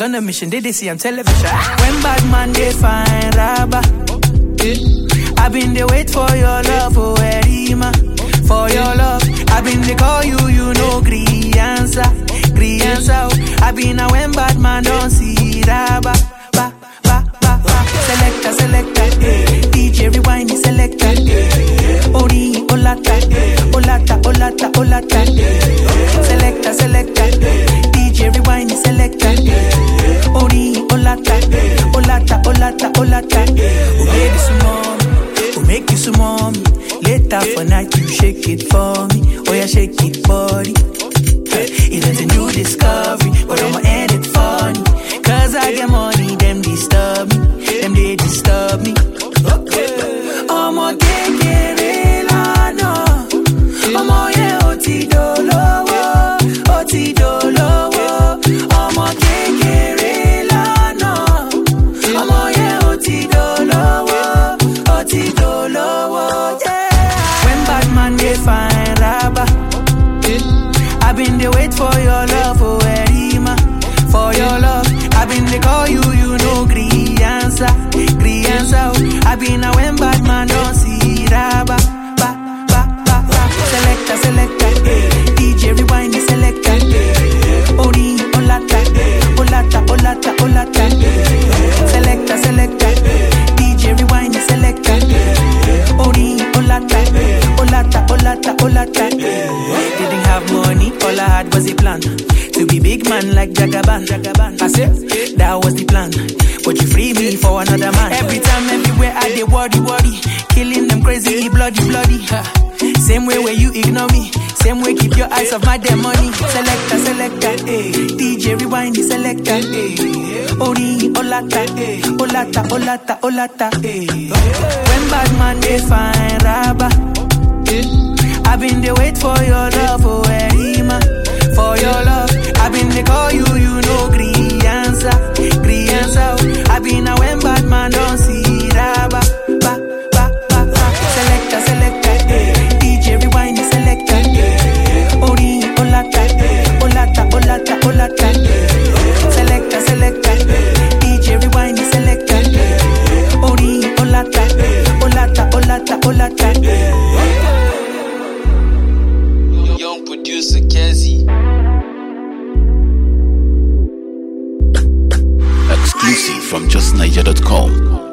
on a mission, they see on television. When bad man they find rabba, I've been they wait for your love, oh Erima. For your love, I've been they call you, you know, gree answer. Oh. I've been a when bad man don't see rabba. Selector, DJ rewind the selector. Ori, olata. Selector, DJ rewind the selector. Ori, olata. Oh, make you some mommy. Later for night you shake it for me. Oh yeah, shake it body. It is a new discovery, but I'ma end it funny. Cause I get money, them disturb me. Them they disturb me. I'ma take it no. I'ma oti dolowo. I'ma take it no. I'ma oti dolowo. Yeah. When bad man they find rabba, I've been they wait for your love, oh Erima. For your love, I've been they call you, you know, gree answer. Oh. I've been a when bad man don't see rabba. Selector, DJ rewind the selector. Ori, olata. Selector, DJ rewind the selector. Ori, olata. Didn't have money, all I had was a plan. To be big man like Jagaban. I said, that was the plan. But you free me for another man. Every time, everywhere, I dey worry. Killing them crazy, bloody. Same way where you ignore me. Same way, keep your eyes off my damn money. Selector, DJ rewind the selector. Ori, olata. When bad man they find rabba, I've been they wait for your love, oh Erima. For your love, I've been they call you, you know, gree answer. Oh. I've been a when bad man don't see rabba. Selector, DJ rewind the selector. Ori, olata. Selector, DJ rewind the selector. Ori, olata. Young producer Kezi. Exclusive from justniger.com.